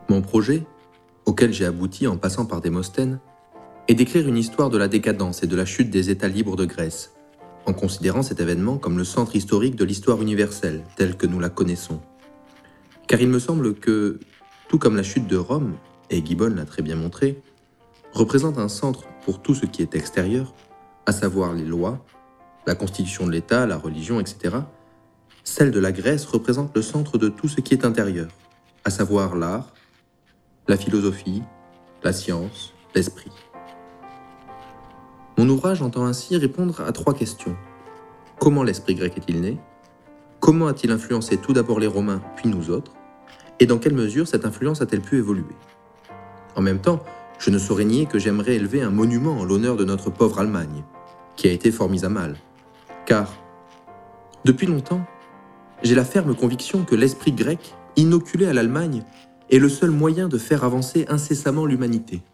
Mon projet, auquel j'ai abouti en passant par Démosthène, est d'écrire une histoire de la décadence et de la chute des États libres de Grèce, en considérant cet événement comme le centre historique de l'histoire universelle, telle que nous la connaissons. Car il me semble que, tout comme la chute de Rome, et Gibbon l'a très bien montré, représente un centre pour tout ce qui est extérieur, à savoir les lois, la constitution de l'État, la religion, etc., celle de la Grèce représente le centre de tout ce qui est intérieur, à savoir l'art, la philosophie, la science, l'esprit. Mon ouvrage entend ainsi répondre à 3 questions. Comment l'esprit grec est-il né ? Comment a-t-il influencé tout d'abord les Romains, puis nous autres ? Et dans quelle mesure cette influence a-t-elle pu évoluer ? En même temps, je ne saurais nier que j'aimerais élever un monument en l'honneur de notre pauvre Allemagne, qui a été fort mise à mal. Car, depuis longtemps, j'ai la ferme conviction que l'esprit grec, inoculé à l'Allemagne, est le seul moyen de faire avancer incessamment l'humanité.